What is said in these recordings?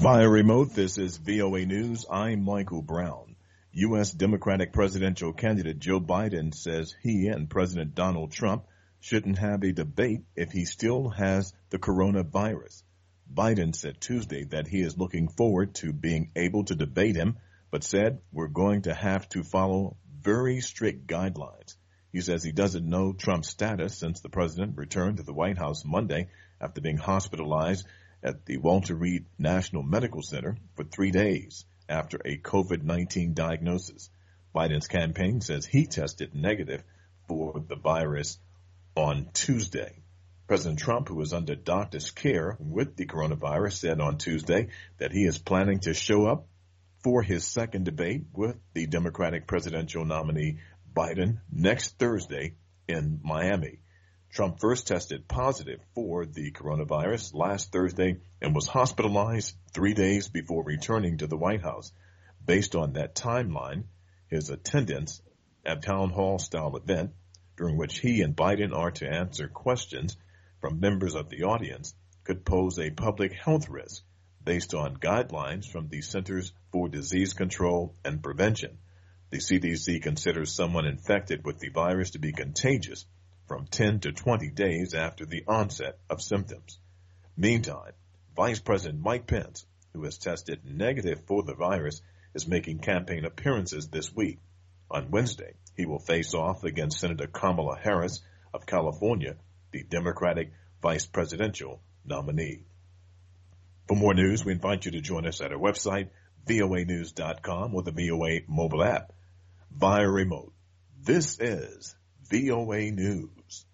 Via remote, this is VOA News. I'm Michael Brown. U.S. Democratic presidential candidate Joe Biden says he and President Donald Trump shouldn't have a debate if he still has the coronavirus. Biden said Tuesday that he is looking forward to being able to debate him, but said we're going to have to follow very strict guidelines. He says he doesn't know Trump's status since the president returned to the White House Monday after being hospitalized at the Walter Reed National Medical Center for 3 days after a COVID-19 diagnosis. Biden's campaign says he tested negative for the virus on Tuesday. President Trump, who is under doctor's care with the coronavirus, said on Tuesday that he is planning to show up for his second debate with the Democratic presidential nominee Biden next Thursday in Miami. Trump first tested positive for the coronavirus last Thursday and was hospitalized 3 days before returning to the White House. Based on that timeline, his attendance at a town hall style event during which he and Biden are to answer questions from members of the audience could pose a public health risk based on guidelines from the Centers for Disease Control and Prevention. The CDC considers someone infected with the virus to be contagious from 10 to 20 days after the onset of symptoms. Meantime, Vice President Mike Pence, who has tested negative for the virus, is making campaign appearances this week. On Wednesday, he will face off against Senator Kamala Harris of California, the Democratic vice presidential nominee. For more news, we invite you to join us at our website, voanews.com, or the VOA mobile app. Via remote, this is VOA News.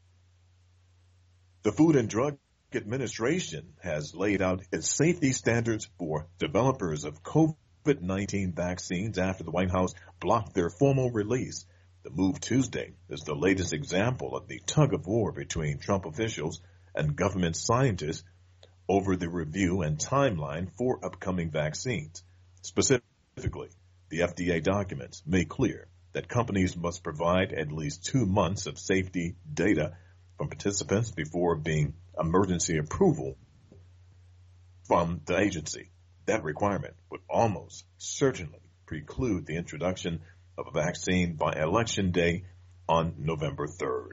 The Food and Drug Administration has laid out its safety standards for developers of COVID-19 vaccines after the White House blocked their formal release. The move Tuesday is the latest example of the tug-of-war between Trump officials and government scientists over the review and timeline for upcoming vaccines. Specifically, the FDA documents make clear that companies must provide at least 2 months of safety data from participants before being emergency approval from the agency. That requirement would almost certainly preclude the introduction of a vaccine by Election Day on November 3rd.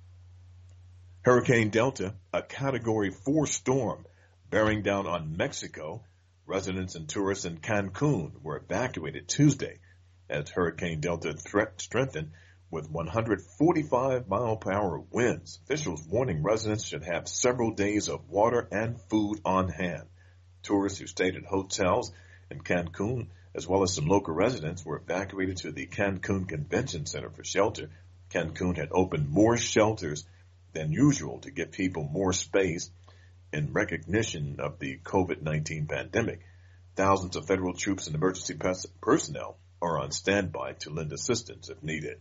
Hurricane Delta, a Category 4 storm bearing down on Mexico. Residents and tourists in Cancun were evacuated Tuesday as Hurricane Delta threat strengthened with 145-mile-per-hour winds. Officials warning residents should have several days of water and food on hand. Tourists who stayed at hotels in Cancun, as well as some local residents, were evacuated to the Cancun Convention Center for shelter. Cancun had opened more shelters than usual to give people more space in recognition of the COVID-19 pandemic. Thousands of federal troops and emergency personnel are on standby to lend assistance if needed.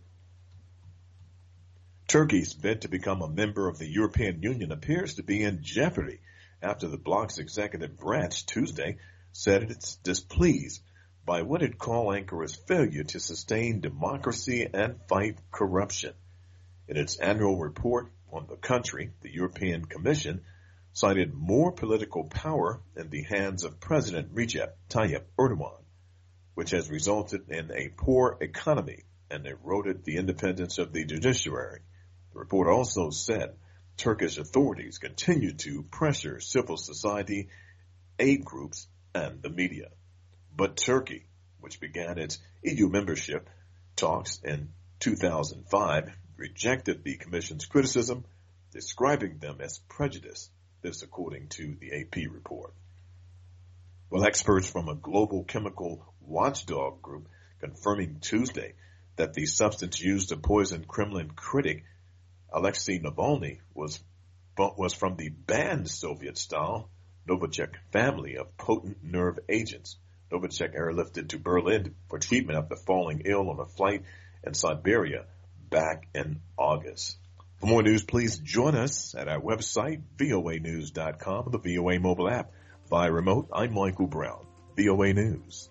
Turkey's bid to become a member of the European Union appears to be in jeopardy after the bloc's executive branch Tuesday said it's displeased by what it called Ankara's failure to sustain democracy and fight corruption. In its annual report on the country, the European Commission cited more political power in the hands of President Recep Tayyip Erdogan, which has resulted in a poor economy and eroded the independence of the judiciary. The report also said Turkish authorities continue to pressure civil society, aid groups, and the media. But Turkey, which began its EU membership talks in 2005, rejected the Commission's criticism, describing them as prejudice. This according to the AP report. Well, experts from a global chemical watchdog group confirming Tuesday that the substance used to poison Kremlin critic Alexei Navalny was from the banned Soviet-style Novichok family of potent nerve agents. Novichok airlifted to Berlin for treatment after falling ill on a flight in Siberia back in August. For more news, please join us at our website, voanews.com, the VOA mobile app. Via remote, I'm Michael Brown, VOA News.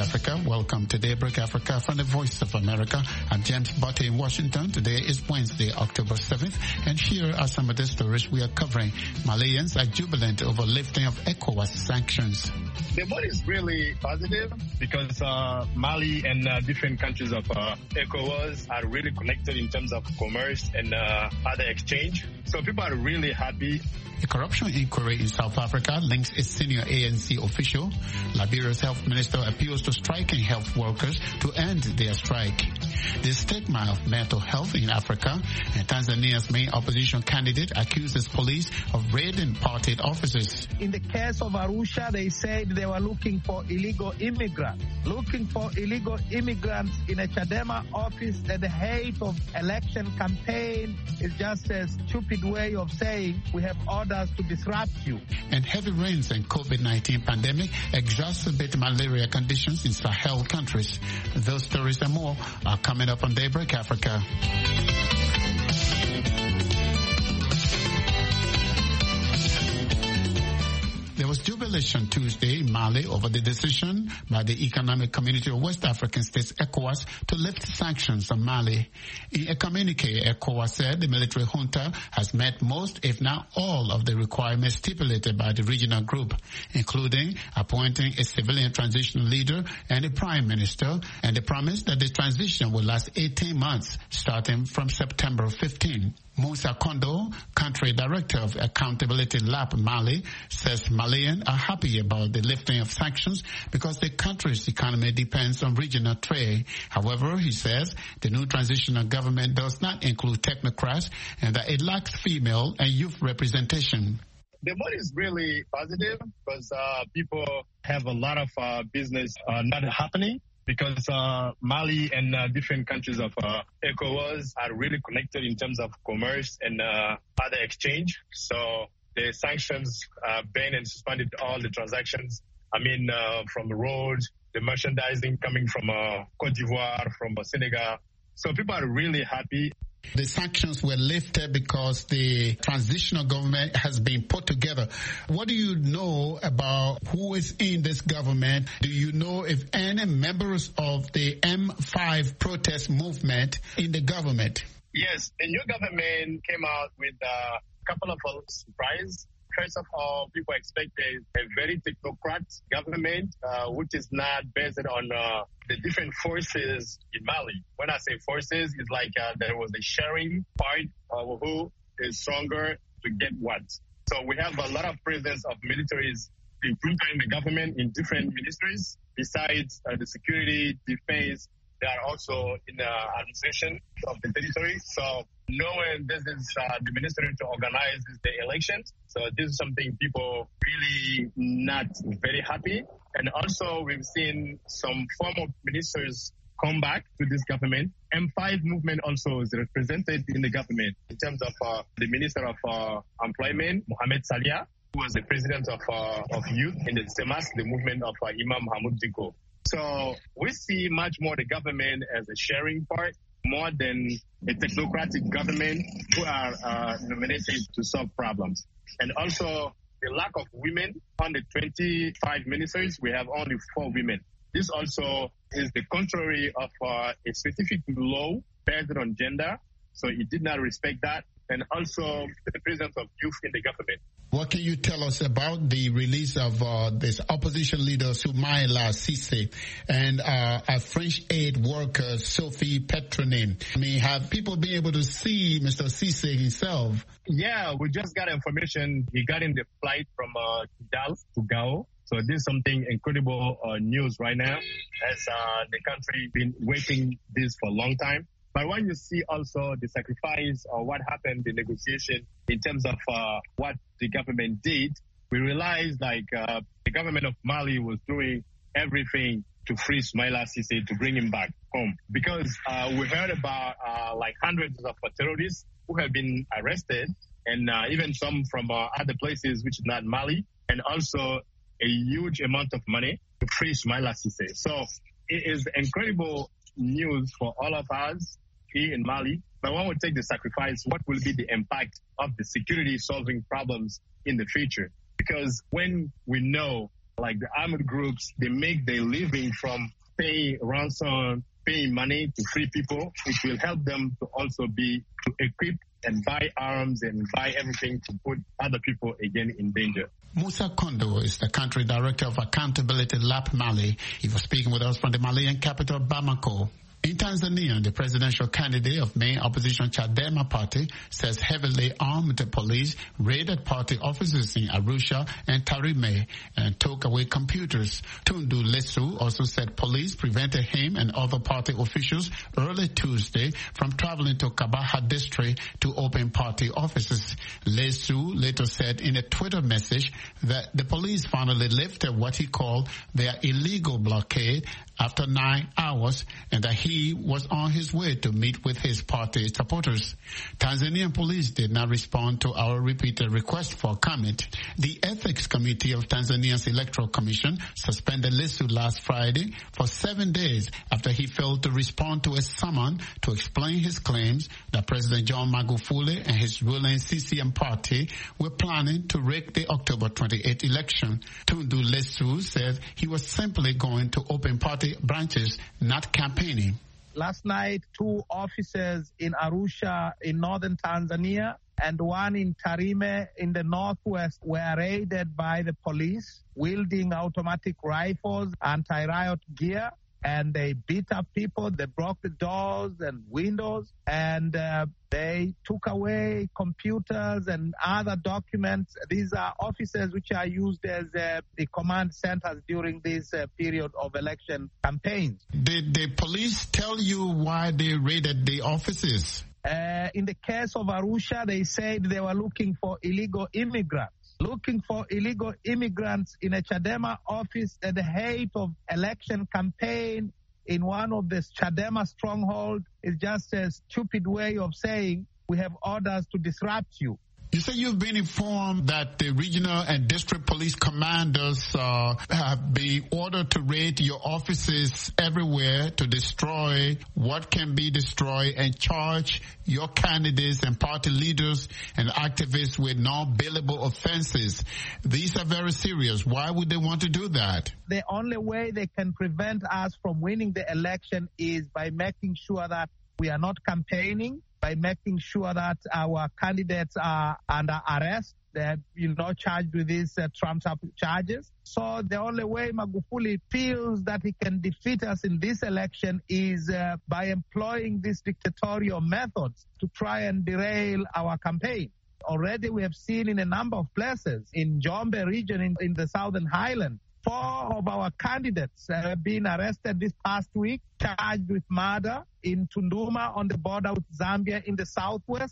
Africa. Welcome to Daybreak Africa from the Voice of America. I'm James Botte in Washington. Today is Wednesday, October 7th, and here are some of the stories we are covering. Malians are jubilant over lifting of ECOWAS sanctions. The mood is really positive because Mali and different countries of ECOWAS are really connected in terms of commerce and other exchange. So people are really happy. A corruption inquiry in South Africa links a senior ANC official. Liberia's health minister appeals to striking health workers to end their strike. The stigma of mental health in Africa, and Tanzania's main opposition candidate accuses police of raiding party offices. In the case of Arusha, they said they were looking for illegal immigrants. Looking for illegal immigrants in a Chadema office at the height of election campaign is just a stupid way of saying we have orders to disrupt you. And heavy rains and COVID-19 pandemic exacerbate malaria conditions in Sahel countries. Those stories and more are coming up on Daybreak Africa. There was jubilation Tuesday in Mali over the decision by the Economic Community of West African States, ECOWAS, to lift sanctions on Mali. In a communique, ECOWAS said the military junta has met most, if not all, of the requirements stipulated by the regional group, including appointing a civilian transitional leader and a prime minister, and the promise that the transition will last 18 months, starting from September 15. Moussa Kondo, country director of Accountability Lab Mali, says Malians are happy about the lifting of sanctions because the country's economy depends on regional trade. However, he says the new transitional government does not include technocrats and that it lacks female and youth representation. The mood is really positive because people have a lot of business not happening. Because Mali and different countries of ECOWAS are really connected in terms of commerce and other exchange. So the sanctions banned and suspended all the transactions. From the roads, the merchandising coming from Cote d'Ivoire, from Senegal. So people are really happy. The sanctions were lifted because the transitional government has been put together. What do you know about who is in this government? Do you know if any members of the M5 protest movement in the government? Yes, the new government came out with a couple of surprises. First of all, people expected a very technocrat government, which is not based on the different forces in Mali. When I say forces, it's like there was a sharing part of who is stronger to get what. So we have a lot of presence of militaries in the government in different ministries. Besides the security, defense, they are also in the administration of the territory. So knowing this is the ministry to organize the elections. So this is something people really not very happy. And also we've seen some former ministers come back to this government. M5 movement also is represented in the government in terms of the Minister of Employment, Mohamed Salia, who was the president of youth in the SEMAS, the movement of Imam Hamoud Diko. So we see much more the government as a sharing part, more than a technocratic government who are nominated to solve problems. And also the lack of women. On the 25 ministers, we have only 4 women. This also is the contrary of a specific law based on gender. So it did not respect that. And also the presence of youth in the government. What can you tell us about the release of this opposition leader, Soumaïla Cissé, and a French aid worker, Sophie Petronin? Have people been able to see Mr. Cissé himself? Yeah, we just got information regarding the flight from Kidal to Gao. So this is something incredible news right now, as the country been waiting this for a long time. But when you see also the sacrifice or what happened, the negotiation in terms of what the government did, we realized the government of Mali was doing everything to free Soumaïla Cissé, to bring him back home. Because we heard about hundreds of terrorists who have been arrested, and even some from other places which is not Mali, and also a huge amount of money to free Soumaïla Cissé. So it is incredible news for all of us here in Mali. But when we take the sacrifice, what will be the impact of the security solving problems in the future? Because when we know the armed groups, they make their living from paying ransom, paying money to free people, it will help them to also to equip and buy arms and buy everything to put other people again in danger. Musa Kondo is the country director of Accountability Lab Mali. He was speaking with us from the Malian capital, Bamako. In Tanzania, the presidential candidate of main opposition Chadema party says heavily armed police raided party offices in Arusha and Tarime and took away computers. Tundu Lissu also said police prevented him and other party officials early Tuesday from traveling to Kabaha district to open party offices. Lissu later said in a Twitter message that the police finally lifted what he called their illegal blockade after 9 hours and that he was on his way to meet with his party supporters. Tanzanian police did not respond to our repeated request for comment. The Ethics Committee of Tanzania's Electoral Commission suspended Lissu last Friday for 7 days after he failed to respond to a summon to explain his claims that President John Magufuli and his ruling CCM party were planning to rig the October 28 election. Tundu Lissu said he was simply going to open party branches, not campaigning. Last night, 2 officers in Arusha in northern Tanzania and 1 in Tarime in the northwest were raided by the police wielding automatic rifles, anti-riot gear, and they beat up people. They broke the doors and windows, and they took away computers and other documents. These are offices which are used as the command centers during this period of election campaigns. Did the police tell you why they raided the offices? In the case of Arusha, they said they were looking for illegal immigrants. Looking for illegal immigrants in a Chadema office at the height of election campaign in one of the Chadema strongholds is just a stupid way of saying we have orders to disrupt you. You say you've been informed that the regional and district police commanders have been ordered to raid your offices everywhere to destroy what can be destroyed and charge your candidates and party leaders and activists with non-bailable offenses. These are very serious. Why would they want to do that? The only way they can prevent us from winning the election is by making sure that we are not campaigning, by making sure that our candidates are under arrest. They're charged with these trumped-up charges. So the only way Magufuli feels that he can defeat us in this election is by employing these dictatorial methods to try and derail our campaign. Already we have seen in a number of places, in Njombe region, in the Southern Highlands, 4 of our candidates have been arrested this past week, charged with murder. In Tunduma on the border with Zambia in the southwest,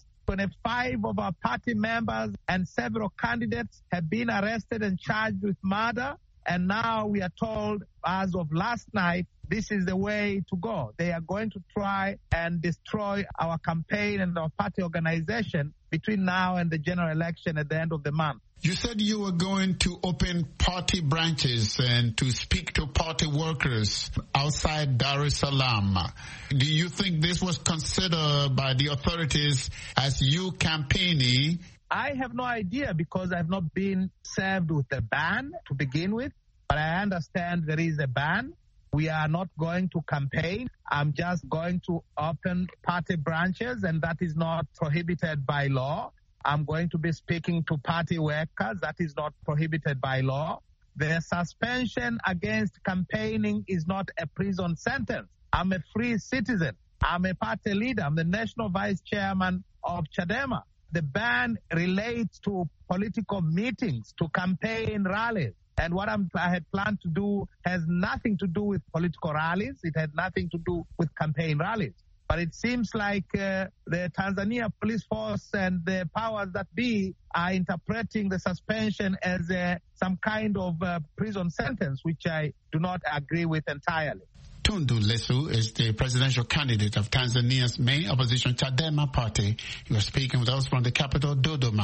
25 of our party members and several candidates have been arrested and charged with murder. And now we are told, as of last night, this is the way to go. They are going to try and destroy our campaign and our party organization between now and the general election at the end of the month. You said you were going to open party branches and to speak to party workers outside Dar es Salaam. Do you think this was considered by the authorities as you campaigning? I have no idea because I've not been served with a ban to begin with, but I understand there is a ban. We are not going to campaign. I'm just going to open party branches, and that is not prohibited by law. I'm going to be speaking to party workers. That is not prohibited by law. The suspension against campaigning is not a prison sentence. I'm a free citizen. I'm a party leader. I'm the national vice chairman of Chadema. The ban relates to political meetings, to campaign rallies. And what I had planned to do has nothing to do with political rallies. It had nothing to do with campaign rallies. But it seems like the Tanzania police force and the powers that be are interpreting the suspension as some kind of prison sentence, which I do not agree with entirely. Tundu Lissu is the presidential candidate of Tanzania's main opposition Chadema party. He was speaking with us from the capital, Dodoma.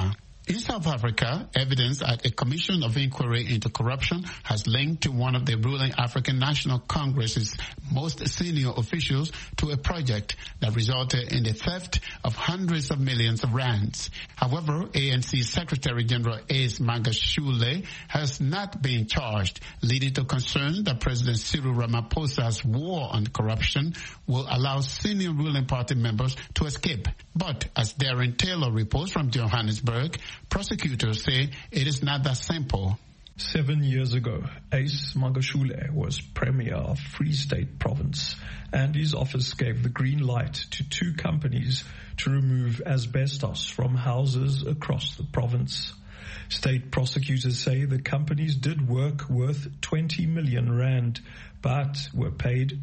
In South Africa, evidence at a commission of inquiry into corruption has linked to one of the ruling African National Congress's most senior officials to a project that resulted in the theft of hundreds of millions of rands. However, ANC Secretary General Ace Magashule has not been charged, leading to concern that President Cyril Ramaphosa's war on corruption will allow senior ruling party members to escape. But as Darren Taylor reports from Johannesburg, prosecutors say it is not that simple. 7 years ago, Ace Magashule was Premier of Free State Province, and his office gave the green light to 2 companies to remove asbestos from houses across the province. State prosecutors say the companies did work worth 20 million rand, but were paid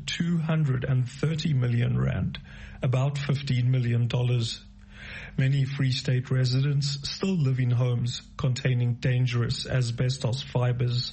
230 million rand, about $15 million. Many Free State residents still live in homes containing dangerous asbestos fibers.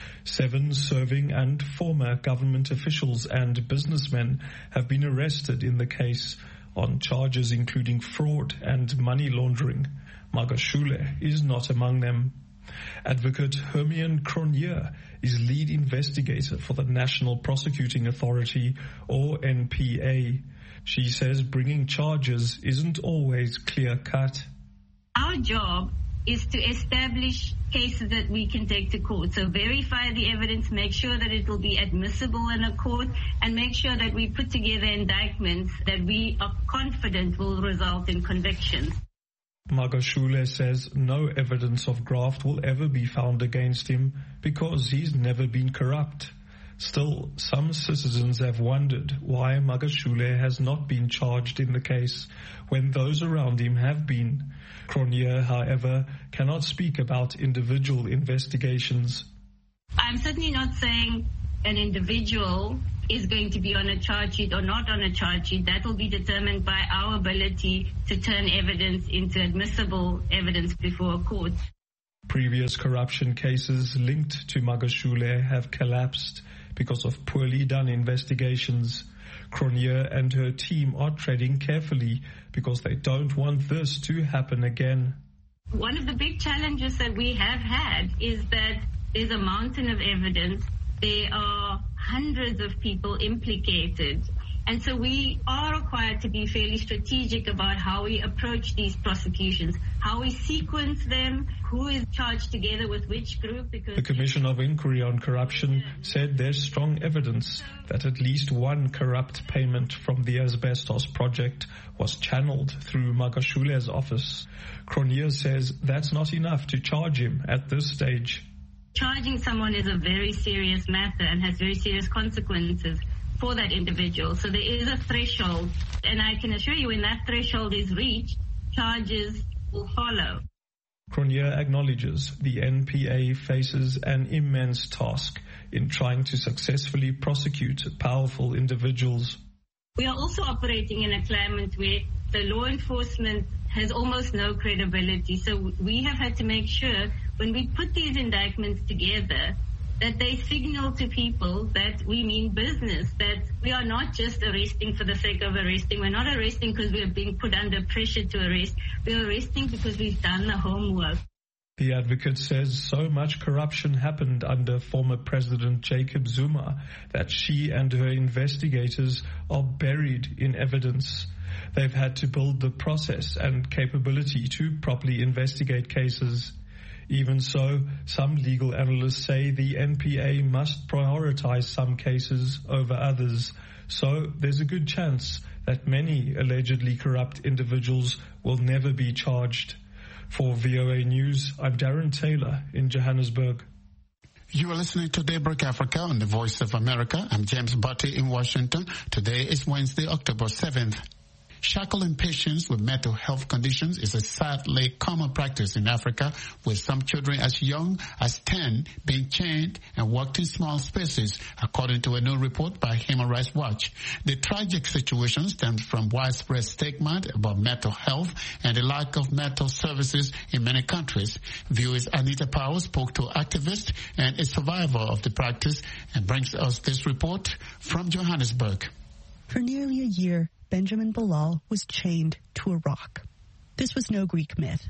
7 serving and former government officials and businessmen have been arrested in the case on charges including fraud and money laundering. Magashule is not among them. Advocate Hermione Cronje is lead investigator for the National Prosecuting Authority, or NPA. She says bringing charges isn't always clear-cut. Our job is to establish cases that we can take to court. So verify the evidence, make sure that it will be admissible in a court, and make sure that we put together indictments that we are confident will result in convictions. Magashule says no evidence of graft will ever be found against him because he's never been corrupt. Still, some citizens have wondered why Magashule has not been charged in the case when those around him have been. Cronje, however, cannot speak about individual investigations. I'm certainly not saying an individual is going to be on a charge sheet or not on a charge sheet. That will be determined by our ability to turn evidence into admissible evidence before a court. Previous corruption cases linked to Magashule have collapsed because of poorly done investigations. Cronje and her team are treading carefully because they don't want this to happen again. One of the big challenges that we have had is that there's a mountain of evidence. There are hundreds of people implicated. And so we are required to be fairly strategic about how we approach these prosecutions, how we sequence them, who is charged together with which group. Because the Commission of Inquiry on Corruption said there's strong evidence that at least one corrupt payment from the asbestos project was channeled through Magashule's office. Cronje says that's not enough to charge him at this stage. Charging someone is a very serious matter and has very serious consequences for that individual. So there is a threshold, and I can assure you when that threshold is reached, charges will follow. Cronje acknowledges the NPA faces an immense task in trying to successfully prosecute powerful individuals. We are also operating in a climate where the law enforcement has almost no credibility. So we have had to make sure when we put these indictments together that they signal to people that we mean business, that we are not just arresting for the sake of arresting. We're not arresting because we're being put under pressure to arrest. We're arresting because we've done the homework. The advocate says so much corruption happened under former President Jacob Zuma that she and her investigators are buried in evidence. They've had to build the process and capability to properly investigate cases. Even so, some legal analysts say the NPA must prioritize some cases over others. So there's a good chance that many allegedly corrupt individuals will never be charged. For VOA News, I'm Darren Taylor in Johannesburg. You are listening to Daybreak Africa on the Voice of America. I'm James Butty in Washington. Today is Wednesday, October 7th. Shackling patients with mental health conditions is a sadly common practice in Africa, with some children as young as 10 being chained and worked in small spaces, according to a new report by Human Rights Watch. The tragic situation stems from widespread stigma about mental health and the lack of mental services in many countries. VOA's Anita Powell spoke to activists and a survivor of the practice and brings us this report from Johannesburg. For nearly a year, Benjamin Bilal was chained to a rock. This was no Greek myth.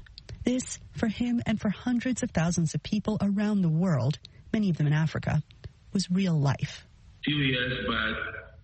This, for him and for hundreds of thousands of people around the world, many of them in Africa, was real life. A few years back,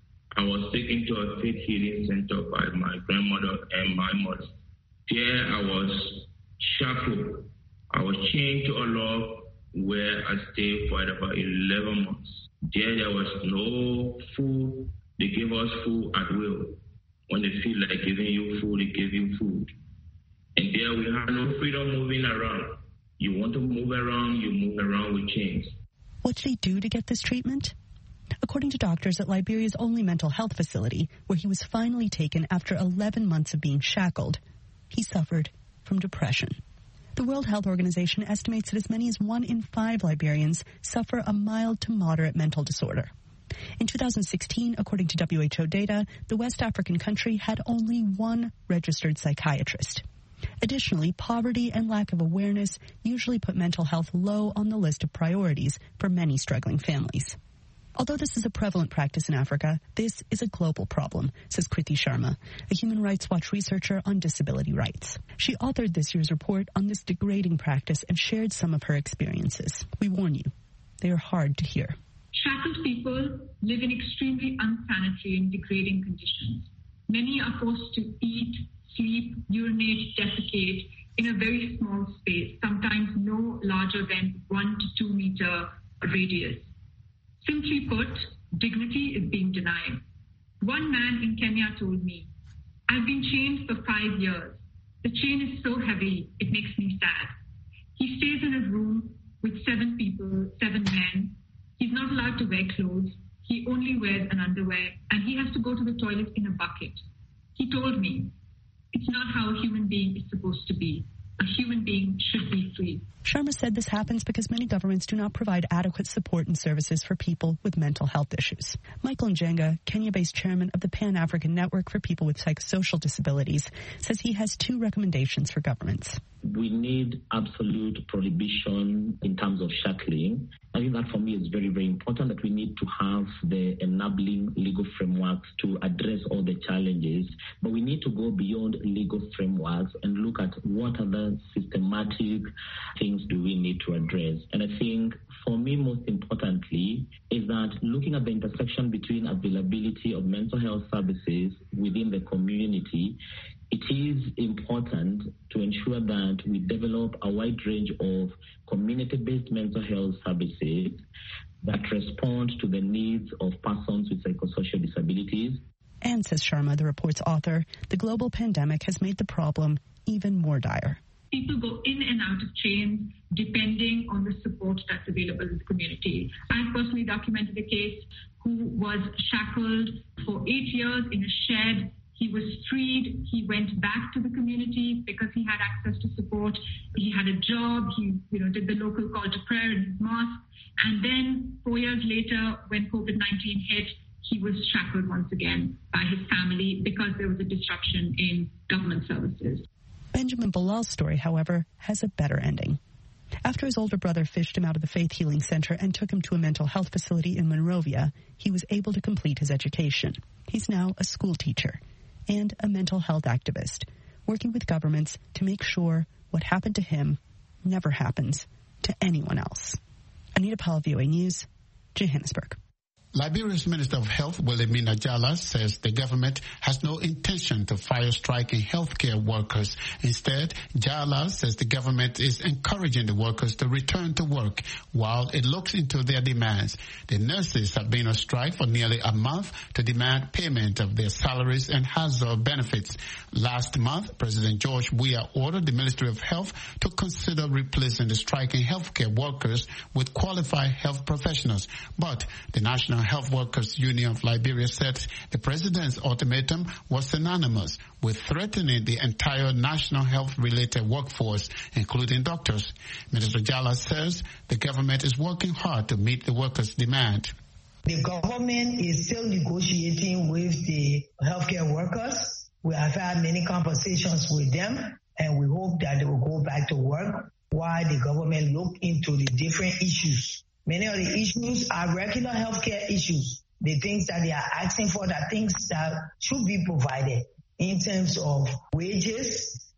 I was taken to a faith healing center by my grandmother and my mother. There I was shackled. I was chained to a log where I stayed for about 11 months. There was no food. They gave us food at will. When they feel like giving you food, they give you food. And there we have no freedom moving around. You want to move around, you move around with chains. What did he do to get this treatment? According to doctors at Liberia's only mental health facility, where he was finally taken after 11 months of being shackled, he suffered from depression. The World Health Organization estimates that as many as 1 in 5 Liberians suffer a mild to moderate mental disorder. In 2016, according to WHO data, the West African country had only 1 registered psychiatrist. Additionally, poverty and lack of awareness usually put mental health low on the list of priorities for many struggling families. Although this is a prevalent practice in Africa, this is a global problem, says Kriti Sharma, a Human Rights Watch researcher on disability rights. She authored this year's report on this degrading practice and shared some of her experiences. We warn you, they are hard to hear. Shackled people live in extremely unsanitary and degrading conditions. Many are forced to eat, sleep, urinate, defecate in a very small space, sometimes no larger than 1 to 2 meter radius. Simply put, dignity is being denied. One man in Kenya told me, "I've been chained for 5 years. The chain is so heavy, it makes me sad." He stays in a room with 7 people, 7 men. He's not allowed to wear clothes. He only wears an underwear, and he has to go to the toilet in a bucket. He told me, "It's not how a human being is supposed to be. A human being should be free." Sharma said this happens because many governments do not provide adequate support and services for people with mental health issues. Michael Njenga, Kenya-based chairman of the Pan-African Network for People with Psychosocial Disabilities, says he has 2 recommendations for governments. We need absolute prohibition in terms of shackling. I think that for me is very, very important, that we need to have the enabling legal frameworks to address all the challenges. But we need to go beyond legal frameworks and look at what other systematic things do we need to address. And I think for me, most importantly, is that looking at the intersection between availability of mental health services within the community, it is important to ensure that we develop a wide range of community-based mental health services that respond to the needs of persons with psychosocial disabilities. And, says Sharma, the report's author, the global pandemic has made the problem even more dire. People go in and out of chains depending on the support that's available in the community. I personally documented a case who was shackled for 8 years in a shed. He was freed. He went back to the community because he had access to support. He had a job. He, did the local call to prayer in his mosque. And then 4 years later, when COVID-19 hit, he was shackled once again by his family because there was a disruption in government services. Benjamin Bilal's story, however, has a better ending. After his older brother fished him out of the Faith Healing Center and took him to a mental health facility in Monrovia, he was able to complete his education. He's now a school teacher and a mental health activist, working with governments to make sure what happened to him never happens to anyone else. Anita Powell, VOA News, Johannesburg. Liberia's Minister of Health, Wilhelmina Jala, says the government has no intention to fire striking healthcare workers. Instead, Jala says the government is encouraging the workers to return to work while it looks into their demands. The nurses have been on strike for nearly a month to demand payment of their salaries and hazard benefits. Last month, President George Weah ordered the Ministry of Health to consider replacing the striking healthcare workers with qualified health professionals. But the National Health Workers Union of Liberia said the president's ultimatum was synonymous with threatening the entire national health-related workforce, including doctors. Minister Jala says the government is working hard to meet the workers' demand. The government is still negotiating with the healthcare workers. We have had many conversations with them, and we hope that they will go back to work while the government look into the different issues. Many of the issues are regular healthcare issues. The things that they are asking for are things that should be provided in terms of wages,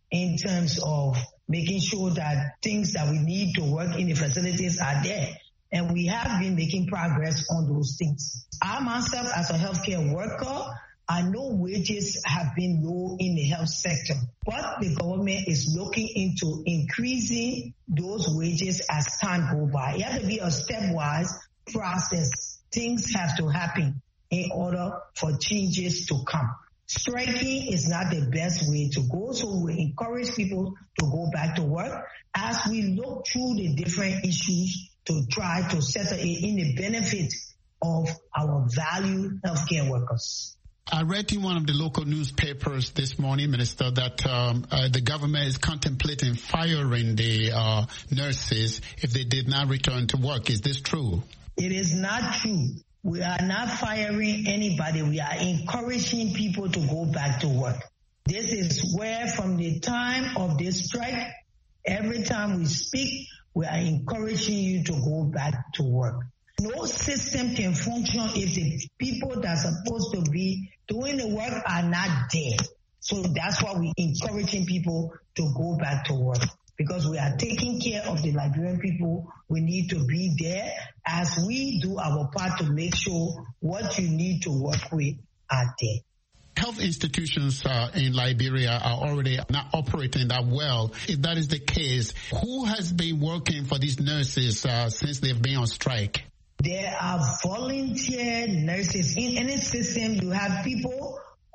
in terms of making sure that things that we need to work in the facilities are there. And we have been making progress on those things. I myself, as a healthcare worker, I know wages have been low in the health sector, but the government is looking into increasing those wages as time goes by. It has to be a stepwise process. Things have to happen in order for changes to come. Striking is not the best way to go, so we encourage people to go back to work as we look through the different issues to try to settle it in the benefit of our valued healthcare workers. I read in one of the local newspapers this morning, Minister, that the government is contemplating firing the nurses if they did not return to work. Is this true? It is not true. We are not firing anybody. We are encouraging people to go back to work. This is where from the time of this strike, every time we speak, we are encouraging you to go back to work. No system can function if the people that are supposed to be doing the work are not there. So that's why we're encouraging people to go back to work. Because we are taking care of the Liberian people, we need to be there as we do our part to make sure what you need to work with are there. Health institutions in Liberia are already not operating that well. If that is the case, who has been working for these nurses since they've been on strike? There are volunteer nurses. In any system, you have people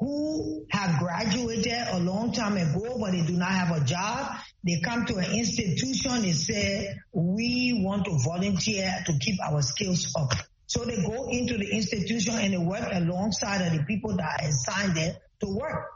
who have graduated a long time ago, but they do not have a job. They come to an institution and say, we want to volunteer to keep our skills up. So they go into the institution and they work alongside of the people that are assigned there to work.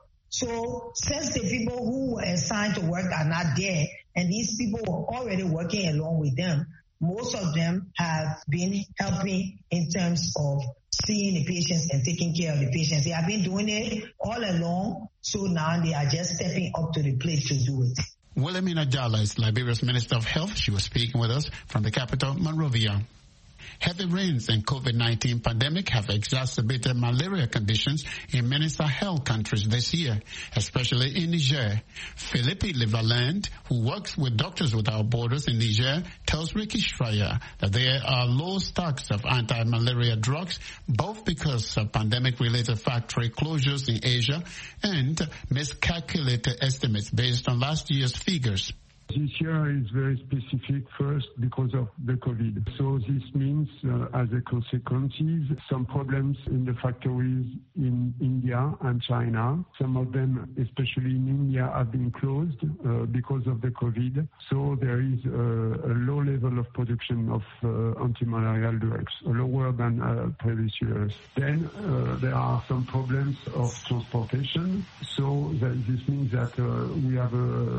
So since the people who were assigned to work are not there, and these people were already working along with them, most of them have been helping in terms of seeing the patients and taking care of the patients. They have been doing it all along, so now they are just stepping up to the plate to do it. Wilhelmina Jala is Liberia's Minister of Health. She was speaking with us from the capital, Monrovia. Heavy rains and COVID-19 pandemic have exacerbated malaria conditions in many Sahel countries this year, especially in Niger. Philippe Levaland, who works with Doctors Without Borders in Niger, tells Ricky Schreier that there are low stocks of anti-malaria drugs, both because of pandemic-related factory closures in Asia and miscalculated estimates based on last year's figures. This year is very specific, first because of the COVID. So this means, as a consequence, some problems in the factories in India and China. Some of them, especially in India, have been closed because of the COVID. So there is a low level of production of anti-malarial drugs, lower than previous years. Then there are some problems of transportation. So this means that we have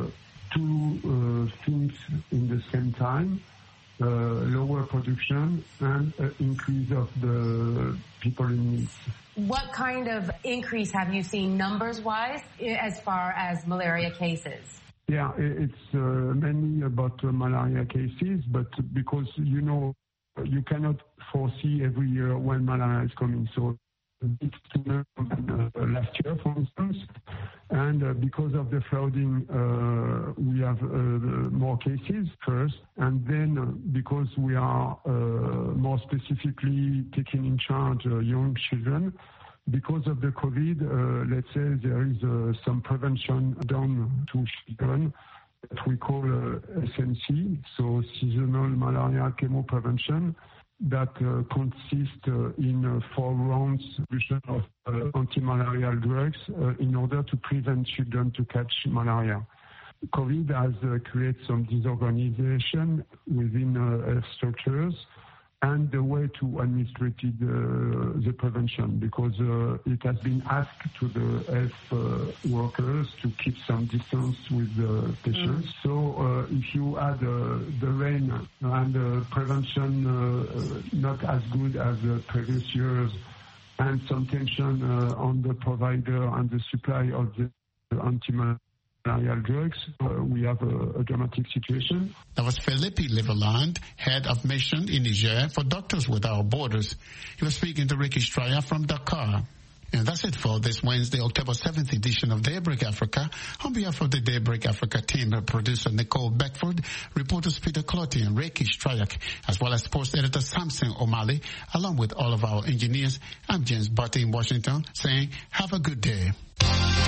two things in the same time, lower production and increase of the people in need. What kind of increase have you seen numbers-wise as far as malaria cases? Yeah, it's mainly about malaria cases, but because, you cannot foresee every year when malaria is coming. So it's last year, for instance, and because of the flooding, we have more cases first, and then because we are more specifically taking in charge young children, because of the COVID, let's say there is some prevention done to children that we call SMC, so seasonal malaria chemo prevention, that consists in 4 rounds of anti-malarial drugs in order to prevent children to catch malaria. COVID has created some disorganization within health structures and the way to administer the prevention, because it has been asked to the health workers to keep some distance with the patients. So if you add the rain and the prevention not as good as the previous years, and some tension on the provider and the supply of the anti-malarial drugs, we have a dramatic situation. That was Philippe Levaland, head of mission in Niger for Doctors Without Borders. He was speaking to Ricky Stryer from Dakar. And that's it for this Wednesday, October 7th edition of Daybreak Africa. On behalf of the Daybreak Africa team, producer Nicole Beckford, reporters Peter Clotty and Reiki Strayak, as well as sports editor Samson O'Malley, along with all of our engineers, I'm James Butte in Washington, saying have a good day.